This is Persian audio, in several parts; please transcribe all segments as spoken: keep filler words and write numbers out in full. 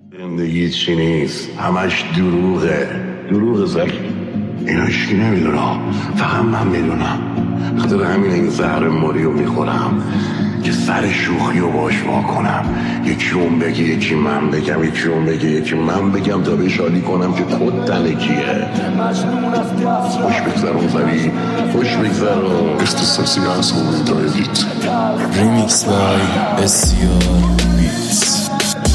زندگی چی نیست، همش دروغه. دروغه زر این هشکی نمیدونه، فقط من میدونم. خاطر همین این زهر موری رو میخورم که سر شوخی رو باش وا کنم. یکی اون بگه یکی من بگم، یکی اون بگه یکی من بگم تا به شادی کنم که خود تنکیه. خوش بگذرون زری، خوش بگذرون. اختصاصی از همون دایدید. ریمیکس بای اسیار بیتس.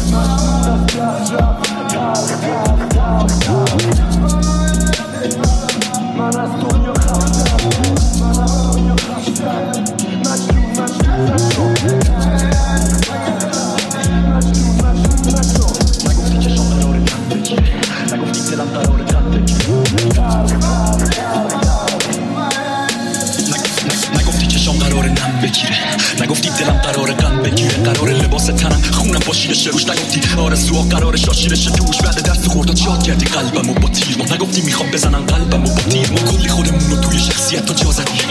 من از دنیا خستم، من از دنیا خستم. مجنون مجنون نشو، مجنون مجنون نشو. نگفتی چشم قراره تن بگیره، نگفتی دلم قراره تن بگیره. نگفتی چشم قراره نم بگیره، نگفتی دلم قراره غم بگیره. قراره لباس تنم خونم با شیرش روش. نگفتی آرزوها قراره شاشیرش دوش. بعد دست خوردت یاد کردی قلبمو با تیر. ما نگفتی میخوام بزنم قلبمو با تیر. ما کلی خودمونو توی شخصیت تو جا زدیم.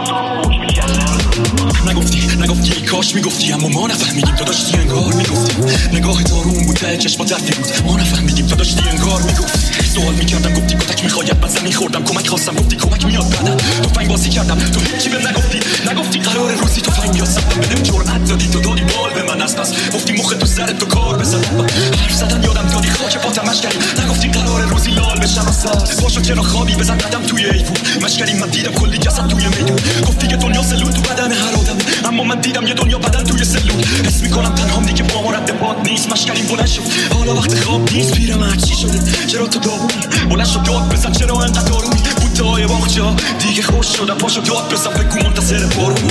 نگفتی نگفتی ای کاش میگفتی، اما ما نفهمیدیم تو داشتی انگار میگفتی. نگاه تارون بود ته چشمات حرفی بود، ما نفهمیدیم تو داشتی انگار میگفتی. سوال میکردم گفتی کتک میخواید، من زمین خوردم کمک خواستم گفتی کمک میاد بعدم. تفنگ بازی کردم تو هیچی بهم نگفتی. نگفتی قرار روزی تفنگ میاد سمتم، بدم جرأت دادی تو دادی بال به من. از پس گفتی مخ تو سرت تو کار بزنم. حرف زدن یادم دادی خاک پاتم مشکری. نگفتی قرار روزی لال بشم اصلا. باشو کنار خوابی بزن قدم توی ایفون مشکری. من دیدم کلی جسد توی میدون. گفتی که دنیا سلول تو بدن هر آدم، اما من دیدم یه دنیا بدن توی سلول. حس میکنم تنهام دیگه با ما رد پات نیست. مشکریم بلند شد حالا وقت خواب نیست. پیرمرد چی شده چرا تو داغونی؟ بلند شد داد بزن چرا انقدر آرومی؟ بوته‌های باغچه‌ها دیگه خوش شدم. پاشو داد بزن بگو منتظر بارونی.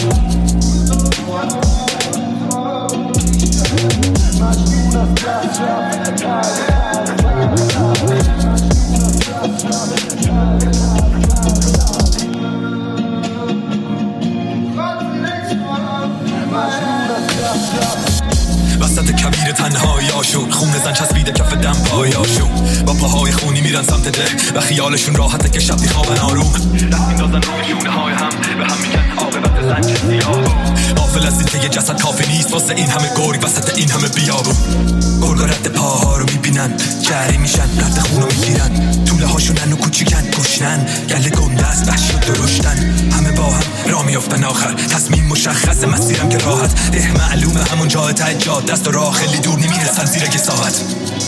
وسط کبیر تنهایی آشون، خون زن چسبیده کف دم پایاشون. با پاهای خونی میرن سمت ده و خیالشون راحته که شب میخوابن آروم. دست میندازن روی شونه های هم، به هم میگن عاقبت زنج سیاه. غافل از این که یه جسد کافی نیست واسه این همه گرگ وسط این همه بیابون. گرگا رد پاها رو میبینن، جری میشن، رد خونو میگیرن. طوله هاشونن و کوچیکن، گشنن، گله گنده از وحشی و درشتن. همه با هم راه میافتن آخر، تصمیم مشخص، مسیرم که راحت. ده معلومه همون جای ته جاده است و راه خیلی دور نمیرسن زیر که ساعت.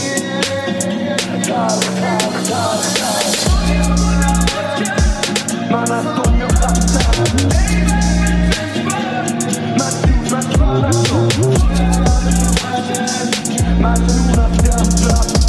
من از دنیا خستم، مجنون مجنون نشو، مجنون از دست رفت.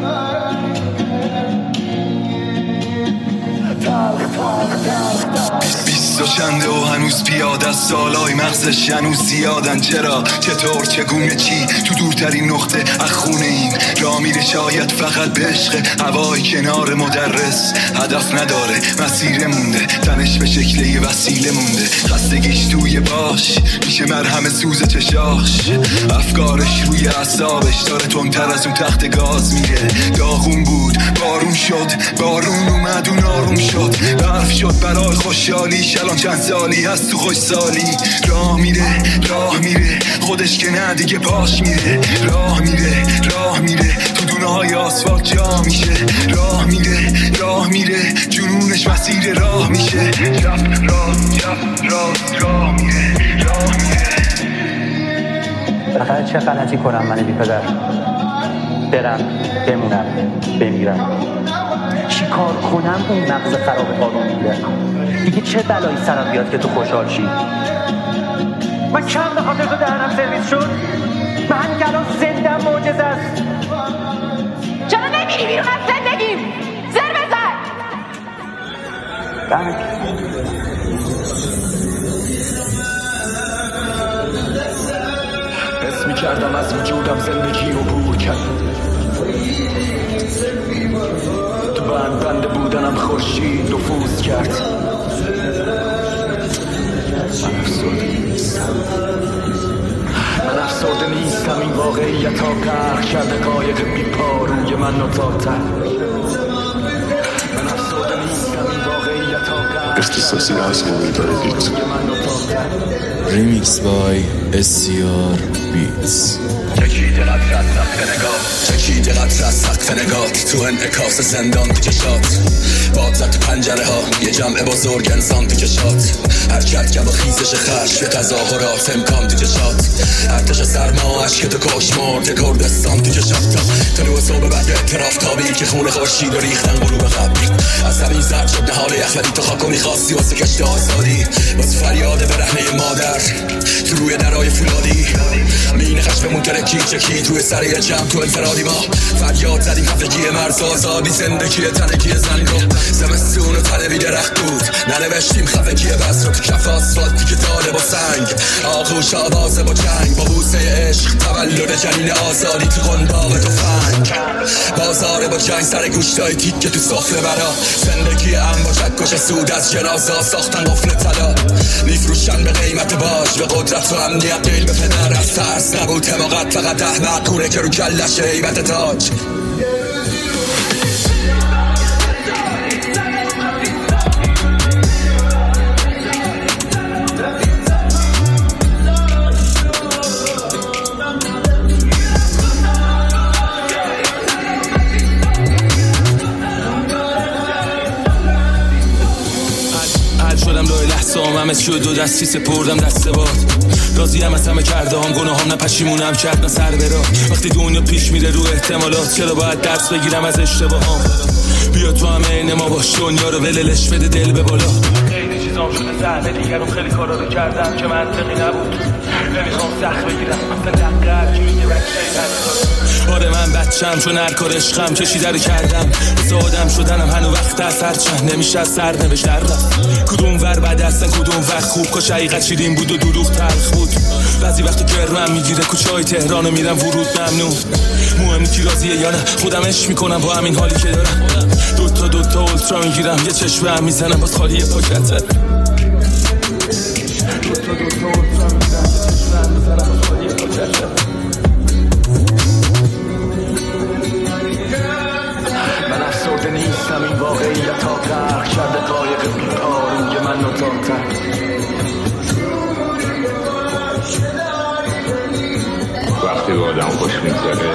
بیست و چنده و هنوز پیاده از سالای مغزش هنوز زیادن. چرا چطور چگونه چی تو دورترین نقطه از خونه این راه میره. شاید فقط به عشق هوای کنار مدرس. هدف نداره مسیر مونده، تنش به شکل یه وسیله مونده. خستگیش توی باش میشه مرهم سوز چشاش. افکارش روی اعصابش داره تندتر از اون تخت گاز میره. داغون بود بارون شد، بارون اومد اون آروم شد. برف شد برای خوشحالیش، الان چند سالی هست تو خوش سالی. راه میره راه میره خودش که نه دیگه پاش میره. راه میره راه میره تو دونه های آسفالت جا میشه. راه میره راه میره جنونش مسیر راه میشه. چپ راست چپ راست راه میره راه میره. بالاخره چه غلطی کنم من بی پدر؟ برم بمونم بمیرم؟ چی کار کنم اون مغز خراب آروم میگیره؟ دیگه چه بلایی سرم بیاد که تو خوشحال شی؟ من کم به خاطر تو دهنم سرویس شد؟ من که الان زندم معجزه است. چرا نمیری بیرون از زندگیم؟ زر بزن. بله حس میکردم از وجودم زندگی رو بور کرد. تو بند بنده بودنم خورشید نفوذ کرد. من افسرده نیستم، من افسرده نیستم. این واقعیت ها غرق کرده قایق بی پا روی من نطاق‌تر. من افسرده نیستم. این واقعیت ها غرق اختصاصی از همون دایدید. ریمیکس بای اسیار بیتس. چکی دلت رفتم به نگاه، چکی دلت فنگات تو انعکاس زندان تو چشات، باد زد تو پنجره ها یه جمع بزرگ انسان تو چشات، حرکت کم و خیزش خشم به تظاهرات امکان تو چشات، ارتش سرما عشق تو کشمرد کردستان تو چشات، تا طلوع صبح بعد اعتراف تابی که خون خورشید و ریختن غروب قبل، از همین زرد شد نهال یخ تو خاکو میخواستی واسه کشت آزادی، واسه فریاد برهنه مادر تو روی درای فولادی، مین خشممون ترکی چکید روی سر یه جمع تو انفرادی، ما فریاد زدیم خفگی مرز آزادی زندگی تنگی زنگو، زمستون و طلبی درخت بود ننوشتیم خفگی بس رو تو کف آسفالتی که داله با سنگ، آغوش آوازه با جنگ، با بوسه عشق تولد جنین آزادی تو قنباغ تو فنگ، بازاره با جنگ سر گوشتای تیک که تو سفره برا، زندگی ام با چکش سود از جنازه ساختن قفل طلا، میفروشن به قیمت باج به قدرت و امنیت دل به پدر، از ترس نبود حماقت فقط احمد کونه که رو کلش هیبت تاج. شدم لای لحظه هم همه چی و دو دستی سپردم دست باد، راضی هم از همه کرده هم گناه هم نه پشیمونم کرد نه سر برا، وقتی دنیا پیش میره رو احتمالات چرا باید درس بگیرم از اشتباهام، بیا تو همه این ما باش دنیا رو وللش بده دل به بالا، خیلی چیزام شده زهنه دیگرم خیلی کارا رو کردم که منطقی نبود، نمیخوام سخت بگیرم مثل دقیقه که میگه بچه آره من بچم چون هر کار عشقم کشیده رو کردم، بس آدم شدنم هنو وقت از هر چند نمیشه از سر نوشت رفت، کدوم ور بد هستن کدوم ور خوب، کاش حقیقت شیرین بود و دروغ تلخ بود، بعضی وقتی گرمم میگیره کوچه های تهرانو میرم ورود ممنون، مهم کی راضیه یا نه خودم عشق میکنم با همین حالی که دارم، دوتا دوتا اولترا میگیرم یه چشمه هم میزنم باز خالی پاکته، دوتا دوتا اولترا میگیرم یه چشمه هم میزنم باز خالی پاکته، من افسرده نیستم این واقعیت ها غرق کرده قایق بی‌آروی من و تاتر، وقتی به آدم خوش میگذره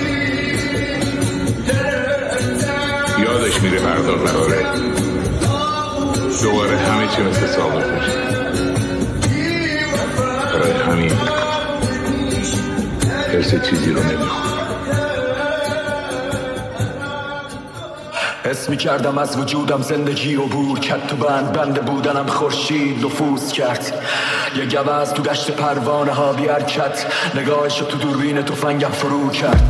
یادش میره فردا قراره دوباره همه چی مثل سابق باشه، برای همین حس چیزی رو نمیخوام. حس می کردم از وجودم زندگی عبور کرد، تو بند بنده بودنم خورشید نفوذ کرد، یه گوز تو دشت پروانه ها بی حرکت، نگاهشو تو دوربین تفنگم فرو کرد،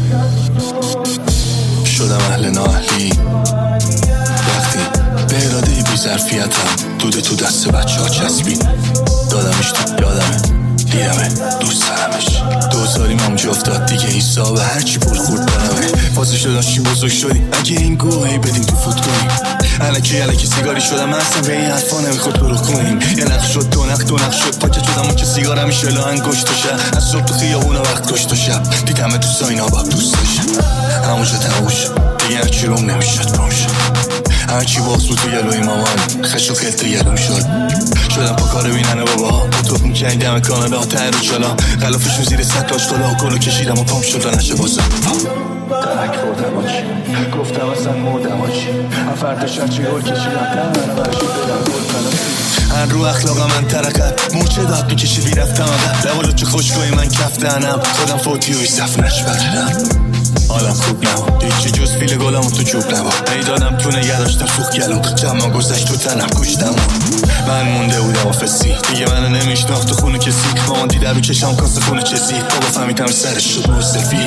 شدم اهل نااهلی وقتی به اراده بی ظرفیتم دوده تو دست بچه ها چسبی، دادمش تو یادمه دیدمه دوست دارمش، دو سالیم همونجا افتاد دیگه حساب هرچی پول خورد برمه، فازه شدن چی بزرگ شدیم اگه این گوهی بدیم تو فوت کنیم، علکی علکی سیگاری شدم اصلا به این حرفا نمیخواد برو کنیم، یه نقش شد دو نقش دو نقش شد پاکت شدم اون که سیگارم میشه لاهن گشت و شب، از صبح تو خیابون وقت گشت و شب دیدمه تو ساینا باب دوست داشتم، همونجا تموش دیگه هرچی روم نمیشد پامشد، هرچی باز بود تو گلوی مامان خش و خلط گلوم شد، شدم پا کار بیننه بابا تو اون کنگ دم کانادا تر و چلا، غلافشون زیر سطل آشقالا گلو کشیدم و پام شد و نشه بازم درک خوردم آچی گفتم اصلا مردم آچی افردش هرچی گل کشیدم تنم برشون بدم گل پلاسی، هر رو اخلاق من ترکت موچه داد میکشی بیرفتم آدم، لبالو چه خوشگاهی من کفتنم خودم فوتی و ایش صفنش بردم، حالم خوب نبود هیچی جز فیل گلم تو جوب نبود، ایدادم تو نگه داشتم سوخ گلوق جمع گذشت تو تنم کشتم، من مونده بودم آفسی دیگه منو نمیشناخت تو خونه کسی، مامان دیده رو چشم کاسه خونه چسی، بابا فهمیدم سرش شد مصطفی،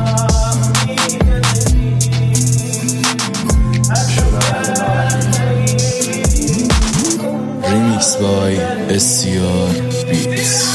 Remix by اس سی آر Beats.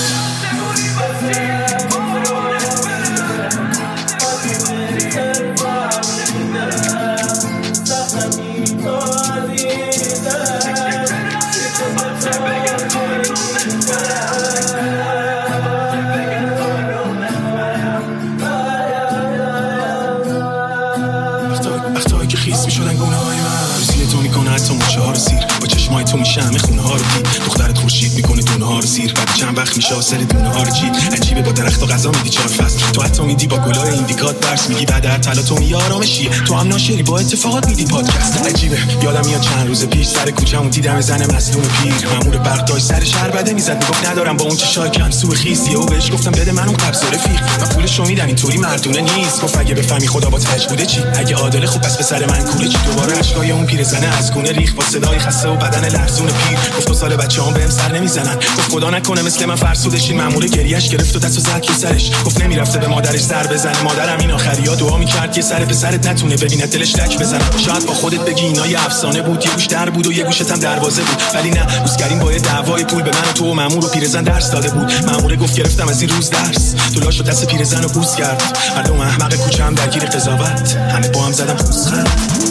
وقتایی که خیس می شدن گونه های من روزی تو میکنه حتی موچه ها رو سیر. با چشمای تو میشه همه خونه ها رو دید. دخترت خورشید میکنه دونه ها رو سیر. بعد چند وقت میشه حاصل دونه ها رو چید. عجیبه با درخت و غذا میدی چهار فصل. تو حتی میدی با گلای ایندیکات درس میگی بعد هر طلا تو می آرامشی. تو هم ناشری با اتفاقات میدی پادکست. عجیبه یادم میاد چند روز پیش سر کوچه‌مون دیدم زن مظلوم پیر. مامور برق داشت سر شهر بده میزد میگفت ندارم با اون چشای کم سو خیسی. و بهش گفتم بده من اون قبض رفیق و پولشو میدم اینطوری مردونه نیست. گفت اگه بفهمی خدا با تاج بوده چی؟ اگه عادله خوب پس به سر من کوله چی؟ دوباره اشکای اون پیرزنه از گونه ریخ با صدای خسته و بدن لرزون پیر. گفت دو سال بچه‌ام بهم سر نمیزنن. گفت خدا نکنه مثل من فرسودشین. مامور گریش گرفت و دستو زد تو سرش. گفت نمیرفته به مادرش سر بزنه. مادرم این آخریا دعا میکرد که سر پسرت نتونه ببینه دلش تک بزنه. شاید با خودت بگی اینا یه افسانه بود. یه گوش در بود و یه گوشت هم دروازه بود. ولی نه روزگارین با دعوای پول به من و تو و مامور و پیرزن درس داده بود. مامور گفت گرفتم از این روز درس. دلاشو دست پیرزن رو بوس کرد. مردم احمق کوچه هم درگیر قضاوت. همه با هم زدم پوزخند.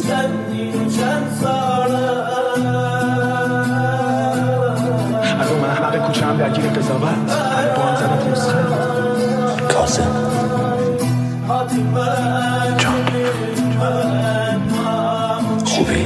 مردم احمق کوچه هم درگیر قضاوت. همه با هم زدم پوزخند. کاظم جان خوبی؟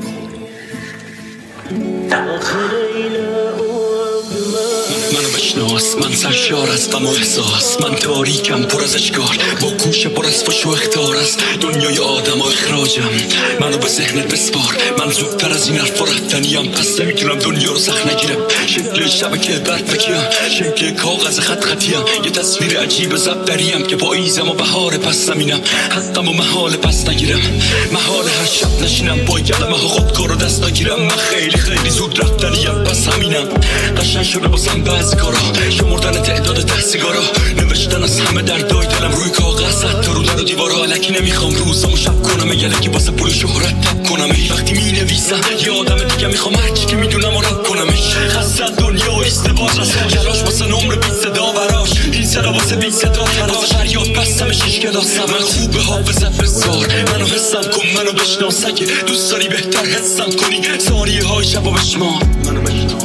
منو بشناس، من سرشار از غم و احساس. من تاریکم پر از اشکال با گوش پر از فش و اخطار. از دنیای آدم و اخراجم منو به ذهنت بسپار. من زودتر از این حرفا رفتنیم پس نمیتونم دنیا رو سخت نگیرم. شکل شبکه برفکیم شکل کاغذ خط خطیم. یه تصویر عجیب زبدریم که پاییزم و بهار پس زمینم. حقم و محال پس نگیرم. محال هر شب نشینم با کلمه ها خودکار رو دست نگیرم. من خیلی خیلی زود رفتنیم پس همینم. قشنگ شده باسم بعضی کارا شمردن تعداد ته سیگارا. نوشتن از همه دردای دلم روی کاغذ حتی رو در و دیوارا. الکی نمیخوام روزامو شب کنم یلکی واسه پول شهرت تب کنم. ای وقتی مینویسم یه آدم دیگه میخوام هرچی که میدونم و رب کنمش. خسته دنیا و ازدواج جراش واسه نمر بی صدا براش. این صدا واسه بی صدا فراز فریاد بستم شیش کلاسم. من خوب حافظت بذار منو حسم کن منو بشناس. اگه دوست داری بهتر حسم کنی ثانیه های شب و بشمار. منو بشناس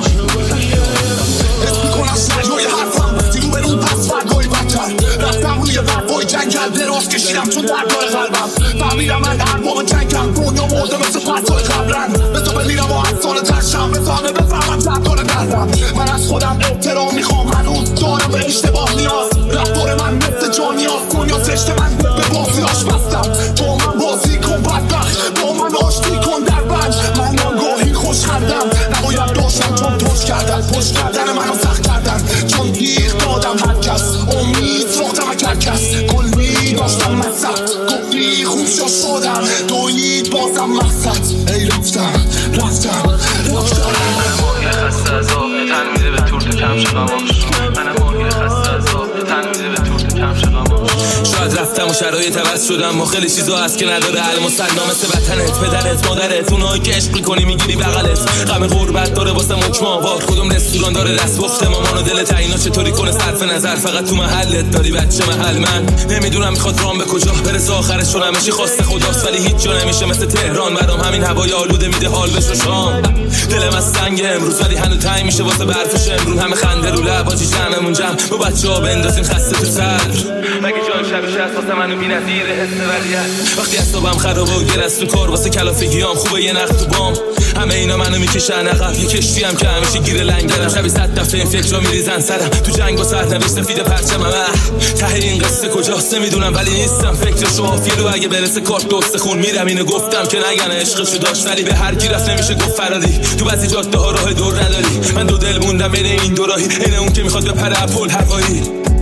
روی حرفم دیرو به رو پس فرگای بدتر. رفتم روی برفای جنگل دراز کشیدم چون درگاه قلبم. فهمیدم من هر موقع جنگم دنیا مرده مثل پرتای قبلن. مثل بلیرم و افسانه ترشم بفهمه بفهمم زردار دردم. من از خودم احترام میخوام هنوز دارم به اشتباه نیاز. رفتار من مثل جان نیاز کن یا زشت من به بازی آش بستم. با من بازی کن بدبخت با من آشتی کن در بنج. من آنگاهی خوش کردم نباید داشتم چون توش کردن. پشت کردن منو سخت کردن چون دیخ دادم هر کس. امید ساختم اگر کس کلی داشتم مقصد. گفتی خوب شد شدم دوید بازم مقصد. ای رفتم رفتم رفتم. منم ماهی خسته از آب تن میده به تور تو کم شقماش. منم ماهی خسته از آب تن میده به تور تو کم شقماش. شاید رفتم و شرایط عوض شدم. ما خیلی چیزا هست که نداره علم و سنا مثل وطنت پدرت مادرت. اونایی که عشق کنی میگیری بغلت. غم غربت داره واسه حکم آوار. کدوم رستوران داره دست بخته مامان و دل تعینا چطوری کنه صرف نظر. فقط تو محلت داری بچه محل. من نمیدونم میخواد رام به کجا برسه آخرش چون همشی خواسته خداست. ولی هیچ جا نمیشه مثل تهران. برام همین هوای آلوده میده حال بشو شام. دلم از سنگ امروز ولی هنوز تنگ میشه واسه برف و شمرون. همه خنده رو لب آجی جمعمون جمع با بچه‌ها بندازین خسته تو صدر. مگه جای شبیشه است واسه منو بی‌نظیر حس ولیت. وقتی اعصابم خرابه و گرست تو کار واسه کلافگیام خوبه یه نخ تو بام. همه اینا منو میکشن عقب. یه کشتیم که همیشه گیر لنگرم. شبی صد دفعه این فکرا میریزن سرم. تو جنگ با سرنوشت سفید پرچمم. ته این قصه کجاست نمیدونم ولی نیستم فکرشو حافیه. و اگه برسه کارت دوست خون میرم اینو گفتم که نگن عشقشو داشت. ولی به هر کی رفت نمیشه گفت فراری. تو بعضی جاده ها راه دور نداری. من دو دل موندم بین این دو راهی. اینه اون که میخواد بپره اپل هوایی.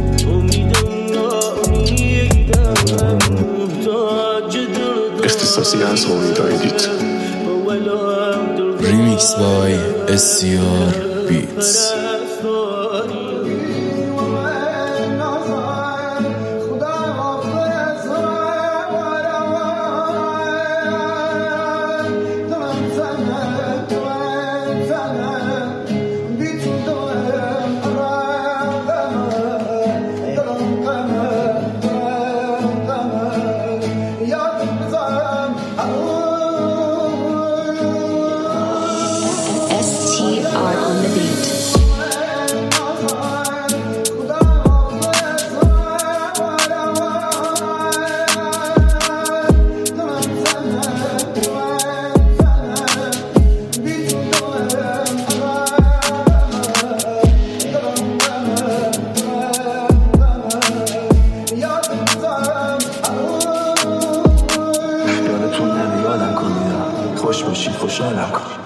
اختصاصی از امیدای دیت. ریمیکس بای اسیار بیتس. S T R on the beat. خوش باشی خوشحالم کن.